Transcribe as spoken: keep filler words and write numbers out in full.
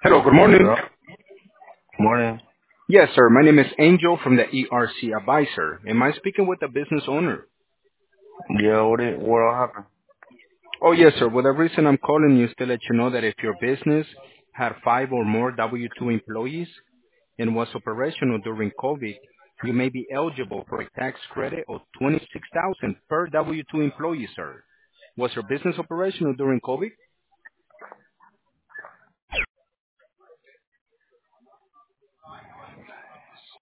Hello, good morning. Hello. Morning. Yes, sir. My name is Angel from the E R C Advisor. Am I speaking with the business owner? Yeah, what it what all happened? Oh, yes, sir. Well, the reason I'm calling you is to let you know that if your business had five or more W two employees and was operational during COVID, you may be eligible for a tax credit of twenty-six thousand dollars per W two employee, sir. Was your business operational during COVID?